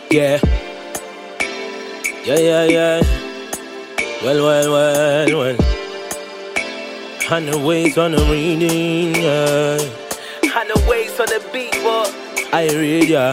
Yeah. Yeah. Well. 100 ways on the reading, yeah. 100 ways on the beat, boy. I read, yeah.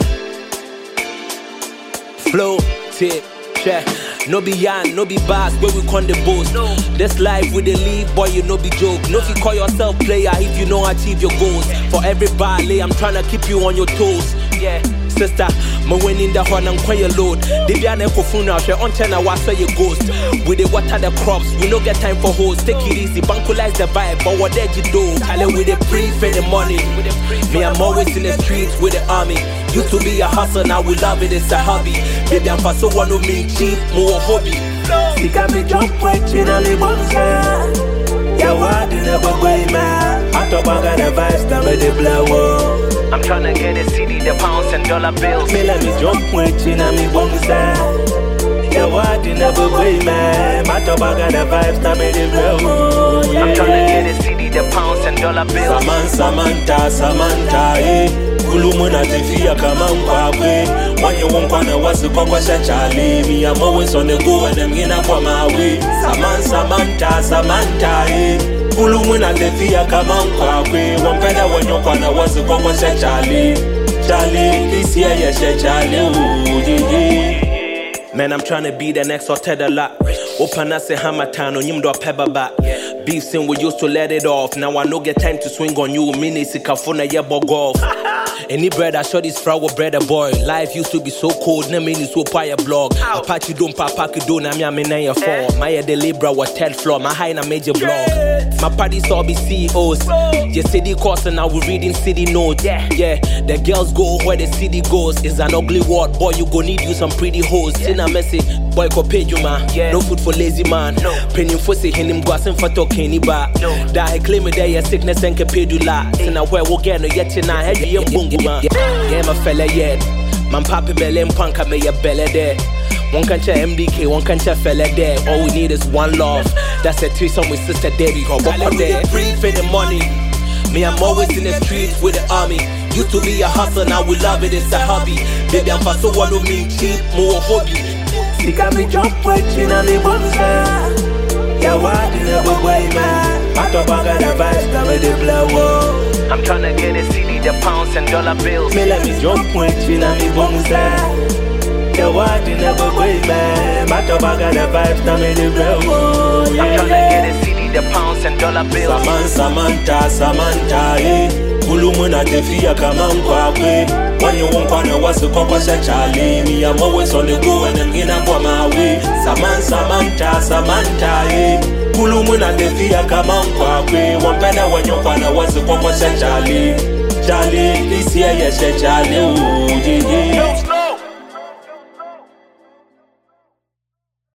Flow, tip, check. No be yarn, no be bars, where we con the boast. No. This life with the leave, boy, you no be joke. No, if you call yourself player, if you know achieve your goals. For every ballet, I'm tryna keep you on your toes. Yeah, sister, my winning the horn and quiet load. They be an echo funeral, share on channel, what's where you ghost. We the water the crops, we no get time for hoes. Take it easy, bankulize the vibe, but what did you do? Kale with the pre for the money. Me, I'm always in the streets with the army. Used to be a hustle, now we love it, it's a hobby. Baby, I'm for so one of me cheap, more hobby. See, got me jump watching on the bonza. Yeah, what in the way, man? I talk about the vibes, that made it blow. I'm tryna get a CD, the pounds and dollar bills. Me let me jump watching on the bonza. Yeah, what in the way, man? I talk about the vibes, that made it blow. I'm tryna get a CD, the pounds and dollar bills. Samantha, eh. Kulumuna tefia kama mkwakwe. Wanye wonkwana wasi kwa shachali. Me, I'm always on the go and I'm gonna kwa mawe. Samantha, eh. Kulumuna tefia kama mkwakwe. Wampenda wanyokwana wasi kwa shachali. Charlie, this year yeah shachali. Man, I'm tryna be the next Otedala. Open us a hammer town on Yimdo Pebba back. Beef sin, we used to let it off. Now I no get time to swing on you. Mini Sikafuna Yabo golf. Any bread I shot this flower bread a boy. Life used to be so cold, na mini so paya blog. Apache don't papa don't I'm ya fall. My de Libra was third floor, my high na major blog. My parties all be CEOs. Your city course and now we reading city notes. Yeah, the girls go where the city goes. It's an ugly world, boy, you go need you some pretty hoes. Sina messy, boy ko pay you man. No food for lazy man. Penny for say him guasin for talking ba. Die claim it there sickness and capedula. Sina where we get no yet na head you bungu man. Yeah, my fella yet. Man papi belly panka me ya belly there. One can check MDK, one can check fella there. All we need is one love. That's a threesome with sister Debbie. Go walk on there. Free for the money. Me, I'm always in the streets with the army. Used to be a hustle, now we love it, it's a hobby. Baby, I'm for so one of me cheap, more hobby. See, got me jump watching on the bonza. Yeah, what in the way, man? I talk about the vibes, that made it blow. I'm tryna get a CD, the pounds and dollar bills. Me let me jump watching on the bonza. Yeah, what in the way, man? I talk about the vibes, that made it blow. I'm tryna get a CD, the pounds and dollar bills. Samantha, eh. Kulumuna tefia kama mkwakwe. Wanye wonkwana wasi kwa shachali. Me, I'm always on the go and I'm gonna kwa mawe. Samantha, eh. Kulumuna tefia kama mkwakwe. Wampenda wanyokwana wasi kwa shachali. Charlie, this year yeah shachali.